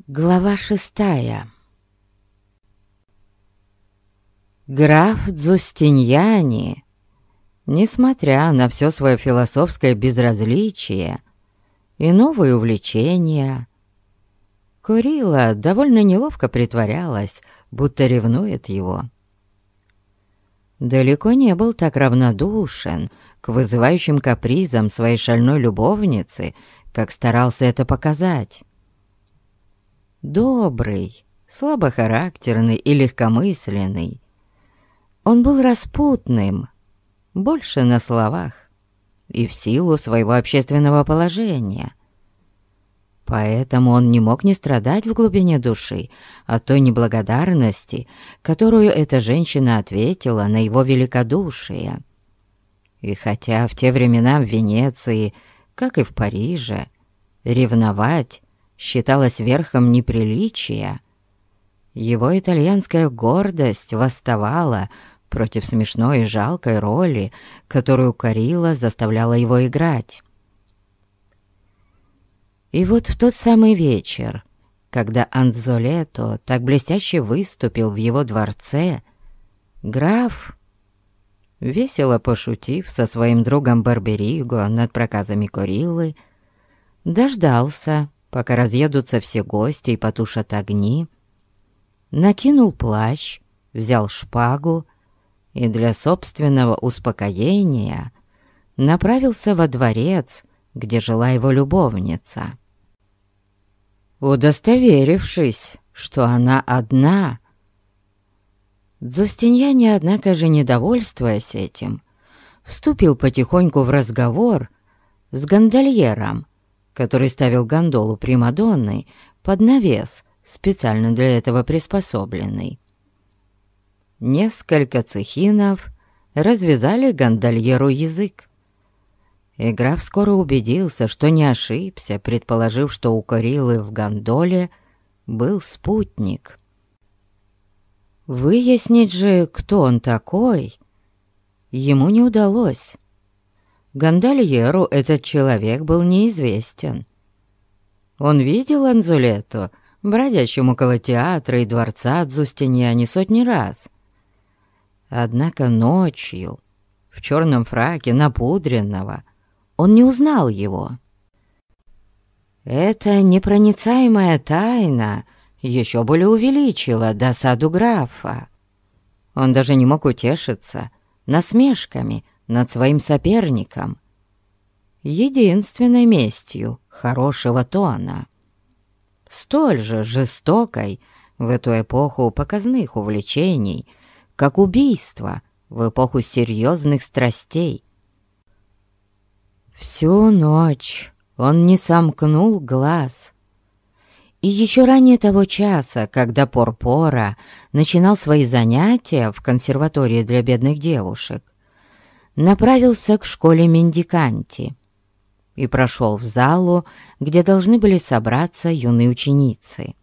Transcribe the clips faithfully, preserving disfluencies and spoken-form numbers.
Глава шестая. Граф Дзустиньяни, несмотря на все свое философское безразличие и новые увлечения, Курила довольно неловко притворялась, будто ревнует его. Далеко не был так равнодушен к вызывающим капризам своей шальной любовницы, как старался это показать. Добрый, слабохарактерный и легкомысленный, он был распутным, больше на словах и в силу своего общественного положения. Поэтому он не мог не страдать в глубине души от той неблагодарности, которую эта женщина ответила на его великодушие. И хотя в те времена в Венеции, как и в Париже, ревновать считалось верхом неприличия, его итальянская гордость восставала против смешной и жалкой роли, которую Курила заставляла его играть. И вот в тот самый вечер, когда Анзолето так блестяще выступил в его дворце, граф, весело пошутив со своим другом Барбериго над проказами Курилы, дождался, пока разъедутся все гости и потушат огни, накинул плащ, взял шпагу и для собственного успокоения направился во дворец, где жила его любовница. Удостоверившись, что она одна, Дзустиньяни, однако же, недовольствуясь этим, вступил потихоньку в разговор с гондольером, который ставил гондолу примадонны под навес, специально для этого приспособленный. Несколько цехинов развязали гондольеру язык, и граф скоро убедился, что не ошибся, предположив, что у Курилы в гондоле был спутник. Выяснить же, кто он такой, ему не удалось. Гондольеру этот человек был неизвестен. Он видел Анзолето, бродящему около театра и дворца Дзустиньяни, сотни раз. Однако ночью, в черном фраке, напудренного, он не узнал его. Эта непроницаемая тайна еще более увеличила досаду графа. Он даже не мог утешиться насмешками над своим соперником, единственной местью хорошего тона, столь же жестокой в эту эпоху показных увлечений, как убийство в эпоху серьезных страстей. Всю ночь он не сомкнул глаз, и еще ранее того часа, когда Порпора начинал свои занятия в консерватории для бедных девушек, направился к школе Мендиканти и прошел в залу, где должны были собраться юные ученицы.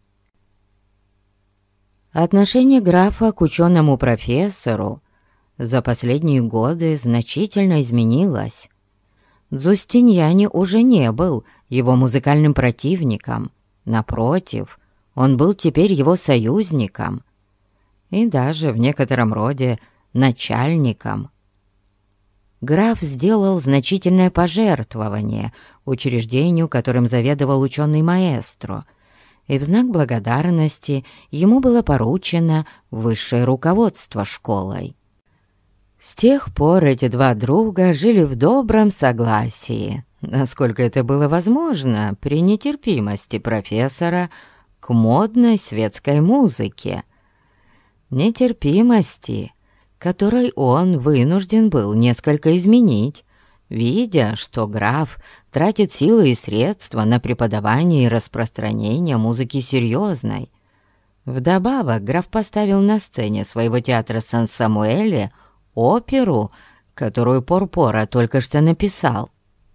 Отношение графа к ученому профессору за последние годы значительно изменилось. Дзустиньяни уже не был его музыкальным противником, напротив, он был теперь его союзником и даже в некотором роде начальником. Граф сделал значительное пожертвование учреждению, которым заведовал ученый маэстро, и в знак благодарности ему было поручено высшее руководство школой. С тех пор эти два друга жили в добром согласии, насколько это было возможно при нетерпимости профессора к модной светской музыке. Нетерпимости, которой он вынужден был несколько изменить, видя, что граф тратит силы и средства на преподавание и распространение музыки серьезной. Вдобавок граф поставил на сцене своего театра Сан-Самуэле оперу, которую Порпора только что написал.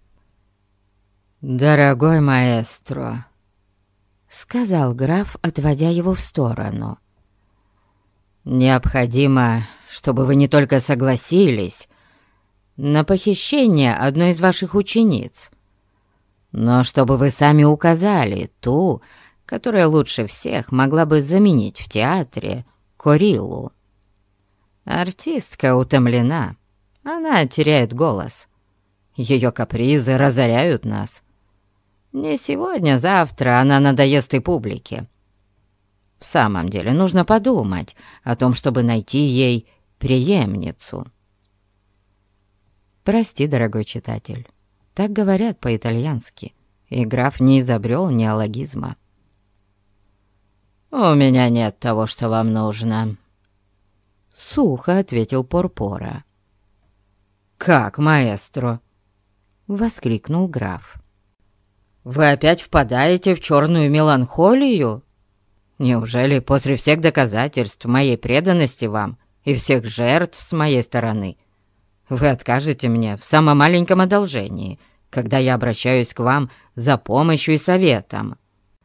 «Дорогой маэстро», — сказал граф, отводя его в сторону, «необходимо, чтобы вы не только согласились на похищение одной из ваших учениц, но чтобы вы сами указали ту, которая лучше всех могла бы заменить в театре Кориллу. Артистка утомлена, она теряет голос. Ее капризы разоряют нас. Не сегодня-завтра она надоест и публике. В самом деле нужно подумать о том, чтобы найти ей преемницу. Прости, дорогой читатель, так говорят по-итальянски, и граф не изобрел неологизма. «У меня нет того, что вам нужно», — сухо ответил Порпора. «Как, маэстро?» — воскликнул граф. «Вы опять впадаете в черную меланхолию? Неужели после всех доказательств моей преданности вам и всех жертв с моей стороны вы откажете мне в самом маленьком одолжении, когда я обращаюсь к вам за помощью и советом?»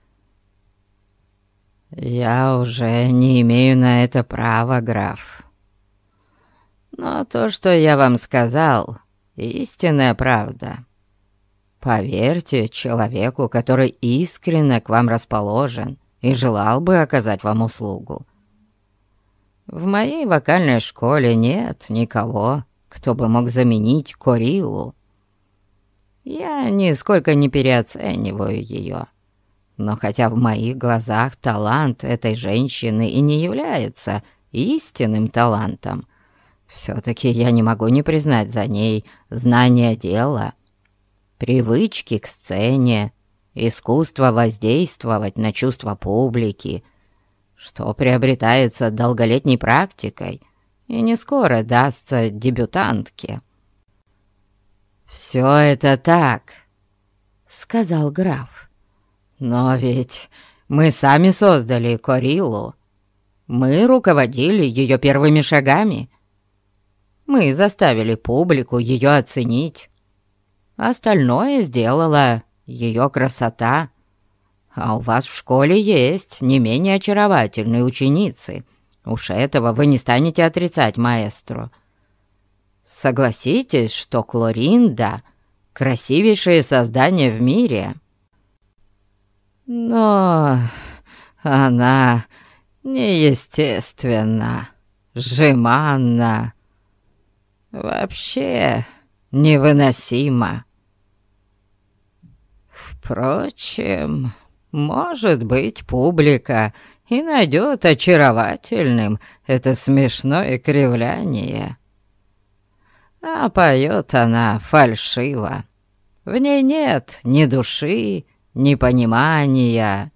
«Я уже не имею на это права, граф. Но то, что я вам сказал, истинная правда. Поверьте человеку, который искренне к вам расположен и желал бы оказать вам услугу. В моей вокальной школе нет никого, кто бы мог заменить Кориллу. Я нисколько не переоцениваю ее. Но хотя в моих глазах талант этой женщины и не является истинным талантом, все-таки я не могу не признать за ней знания дела, привычки к сцене, искусство воздействовать на чувства публики, что приобретается долголетней практикой и не скоро дастся дебютантке. «Все это так», — сказал граф. «Но ведь мы сами создали Кориллу. Мы руководили ее первыми шагами. Мы заставили публику ее оценить. Остальное сделала ее красота. А у вас в школе есть не менее очаровательные ученицы. Уж этого вы не станете отрицать, маэстро. Согласитесь, что Клоринда — красивейшее создание в мире. Но она неестественна, жеманна, вообще невыносима. Впрочем, может быть, публика и найдет очаровательным это смешное кривляние. А поет она фальшиво. В ней нет ни души, ни понимания.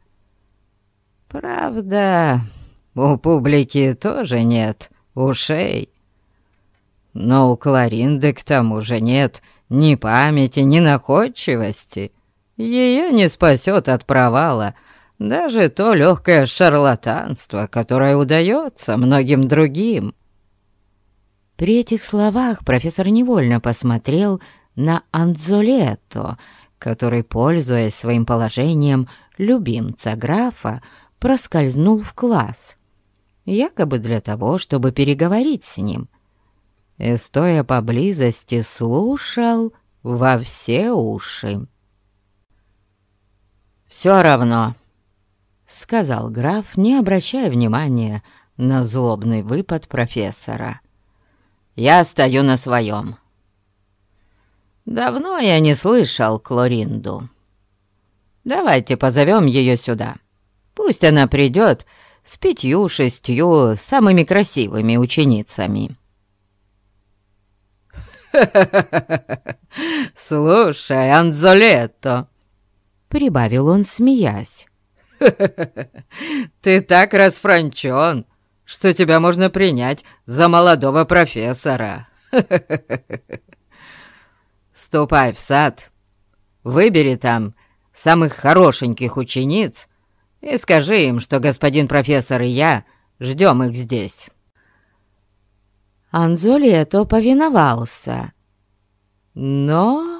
Правда, у публики тоже нет ушей. Но у Клоринды к тому же нет ни памяти, ни находчивости. Ее не спасет от провала даже то легкое шарлатанство, которое удается многим другим. При этих словах профессор невольно посмотрел на Анзолетто, который, пользуясь своим положением любимца графа, проскользнул в класс, якобы для того, чтобы переговорить с ним, и, стоя поблизости, слушал во все уши. «Все равно», — сказал граф, не обращая внимания на злобный выпад профессора. «Я стою на своем. Давно я не слышал Клоринду. Давайте позовем ее сюда. Пусть она придет с пятью-шестью самыми красивыми ученицами». «Слушай, Анзолетто», — прибавил он, смеясь, «ты так расфранчен, что тебя можно принять за молодого профессора. Ступай в сад, выбери там самых хорошеньких учениц и скажи им, что господин профессор и я ждем их здесь». Анзолетто повиновался, но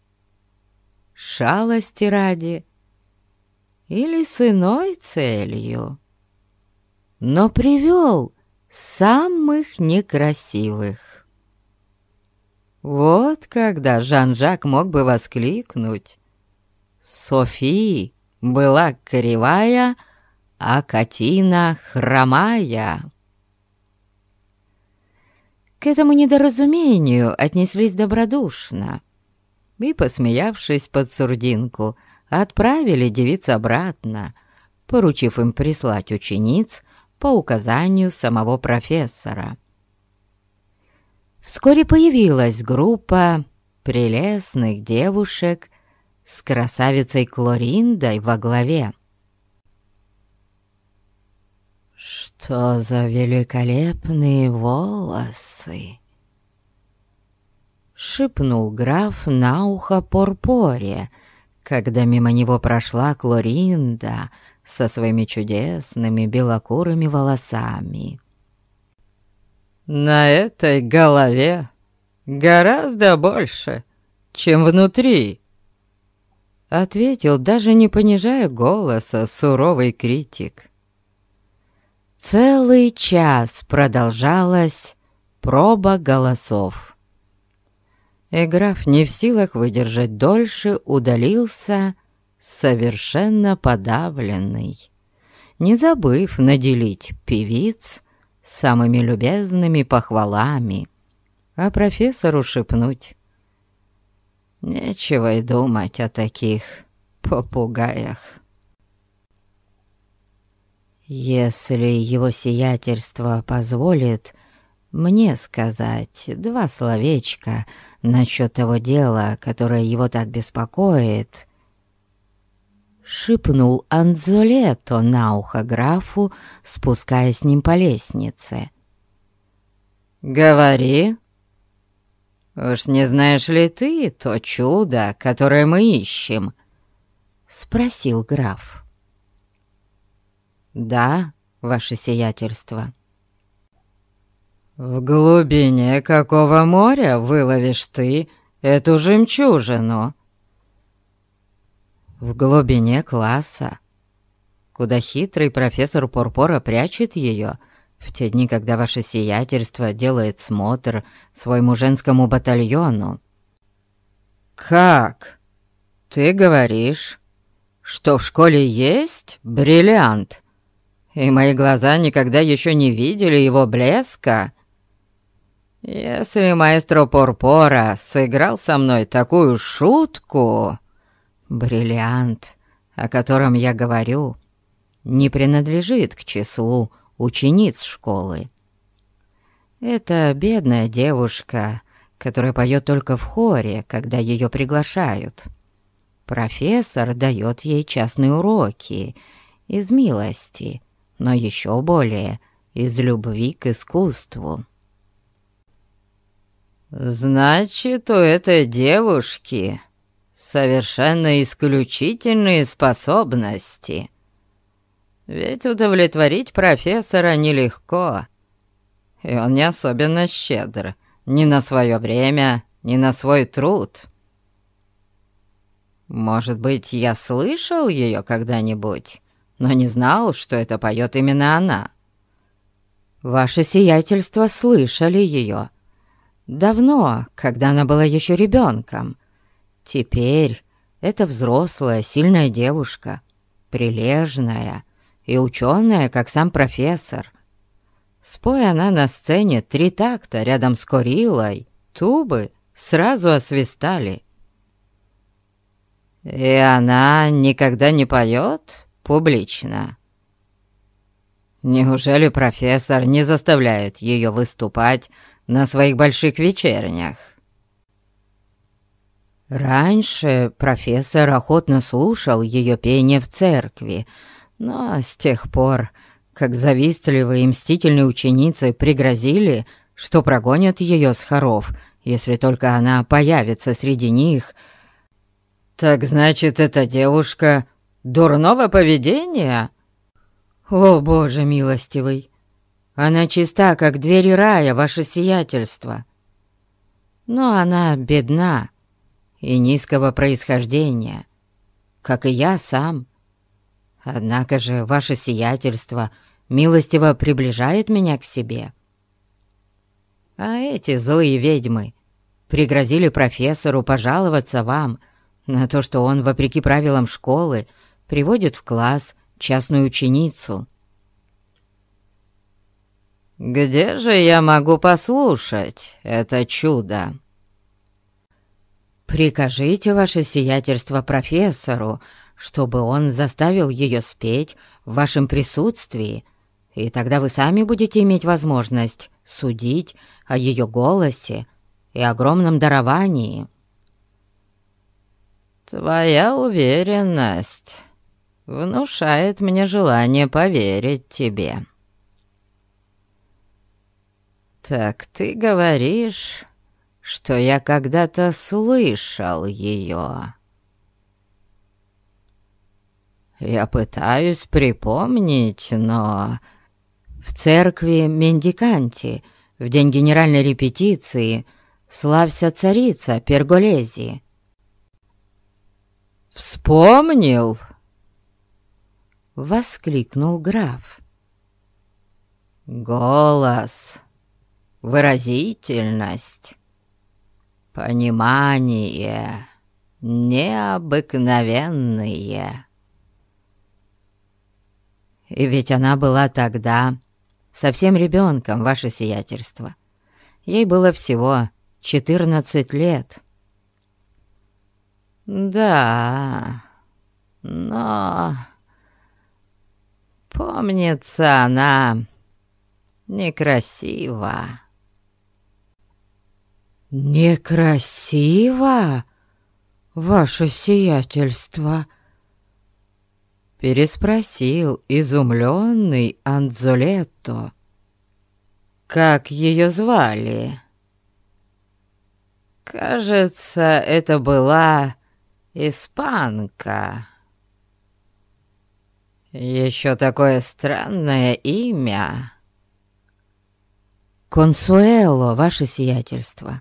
шалости ради или с иной целью, но привел самых некрасивых. Вот когда Жан-Жак мог бы воскликнуть: «Софи, была кривая, а Катина хромая. К этому недоразумению отнеслись добродушно и, посмеявшись под сурдинку, отправили девиц обратно, поручив им прислать учениц по указанию самого профессора. Вскоре появилась группа прелестных девушек с красавицей Клориндой во главе. «Что за великолепные волосы!» — шепнул граф на ухо Порпоре, когда мимо него прошла Клоринда со своими чудесными белокурыми волосами. «На этой голове гораздо больше, чем внутри», — ответил, даже не понижая голоса, суровый критик. Целый час продолжалась проба голосов. И граф, не в силах выдержать дольше, удалился совершенно подавленный, не забыв наделить певиц самыми любезными похвалами, а профессору шепнуть: «Нечего и думать о таких попугаях». «Если его сиятельство позволит мне сказать два словечка насчет того дела, которое его так беспокоит», — шепнул Анзолето на ухо графу, спускаясь с ним по лестнице. «Говори. Уж не знаешь ли ты то чудо, которое мы ищем?» — спросил граф. «Да, ваше сиятельство». «В глубине какого моря выловишь ты эту жемчужину?» «В глубине класса, куда хитрый профессор Порпора прячет ее в те дни, когда ваше сиятельство делает смотр своему женскому батальону». «Как? Ты говоришь, что в школе есть бриллиант, и мои глаза никогда еще не видели его блеска? Если маэстро Порпора сыграл со мной такую шутку, бриллиант, о котором я говорю, не принадлежит к числу учениц школы. Это бедная девушка, которая поет только в хоре, когда ее приглашают. Профессор дает ей частные уроки из милости, но еще более из любви к искусству. «Значит, у этой девушки совершенно исключительные способности. Ведь удовлетворить профессора нелегко, и он не особенно щедр ни на свое время, ни на свой труд. Может быть, я слышал ее когда-нибудь, но не знал, что это поет именно она». «Ваше сиятельство слышали ее. Давно, когда она была еще ребенком. Теперь это взрослая, сильная девушка, прилежная и ученая, как сам профессор. Споя она на сцене три такта рядом с Кориллой, тубы сразу освистали». «И она никогда не поет публично? Неужели профессор не заставляет ее выступать на своих больших вечернях?» Раньше профессор охотно слушал ее пение в церкви, но с тех пор, как завистливые и мстительные ученицы пригрозили, что прогонят ее с хоров, если только она появится среди них. «Так значит, эта девушка дурного поведения?» «О, Боже милостивый! Она чиста, как двери рая, ваше сиятельство. Но она бедна и низкого происхождения, как и я сам. Однако же ваше сиятельство милостиво приближает меня к себе. А эти злые ведьмы пригрозили профессору пожаловаться вам на то, что он, вопреки правилам школы, приводит в класс частную ученицу. «Где же я могу послушать это чудо?» «Прикажите, ваше сиятельство, профессору, чтобы он заставил ее спеть в вашем присутствии, и тогда вы сами будете иметь возможность судить о ее голосе и огромном даровании». «Твоя уверенность внушает мне желание поверить тебе». «Так ты говоришь, что я когда-то слышал ее?» «Я пытаюсь припомнить, но...» «В церкви Мендиканти, в день генеральной репетиции, славься царица Перголези». «Вспомнил!» — воскликнул граф. «Голос, выразительность, понимание необыкновенные. И ведь она была тогда совсем ребенком, ваше сиятельство. Ей было всего четырнадцать лет». «Да, но, помнится, она некрасива». «Некрасиво, ваше сиятельство?» Переспросил изумленный Анзолетто. «Как ее звали?» «Кажется, это была испанка. Еще такое странное имя». «Консуэло, ваше сиятельство».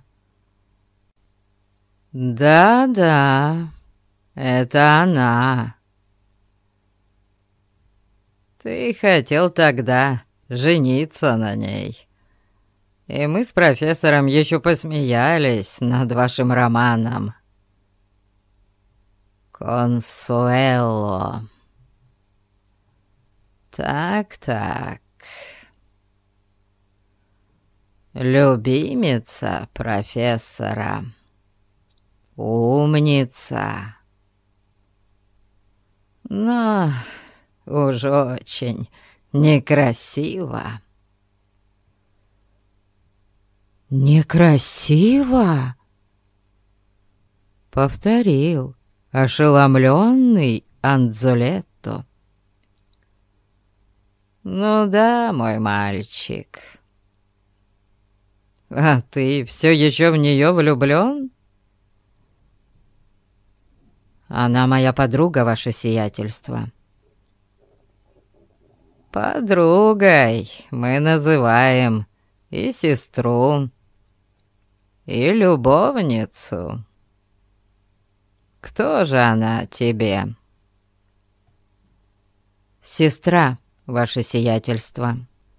«Да-да, это она. Ты хотел тогда жениться на ней, и мы с профессором еще посмеялись над вашим романом. Консуэло. Так-так. Любимица профессора. Умница. Но уж очень некрасиво». «Некрасиво?» — повторил ошеломленный Анзолетто. «Ну да, мой мальчик. А ты все еще в нее влюблен?» «Она моя подруга, ваше сиятельство». «Подругой мы называем и сестру, и любовницу. Кто же она тебе?» «Сестра, ваше сиятельство».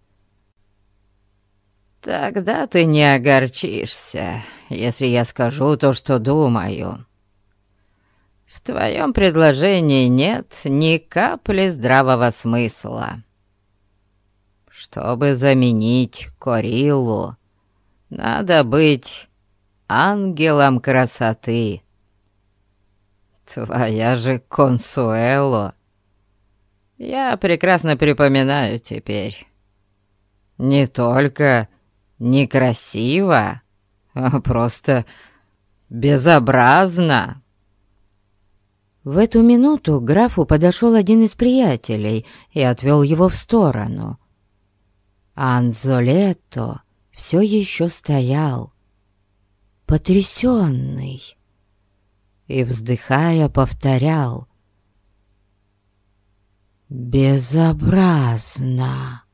«Тогда ты не огорчишься, если я скажу то, что думаю. В твоем предложении нет ни капли здравого смысла. Чтобы заменить Кориллу, надо быть ангелом красоты. Твоя же Консуэло, я прекрасно припоминаю теперь, не только некрасиво, а просто безобразно». В эту минуту к графу подошел один из приятелей и отвел его в сторону. Анзолетто все еще стоял, потрясенный, и, вздыхая, повторял: «Безобразно».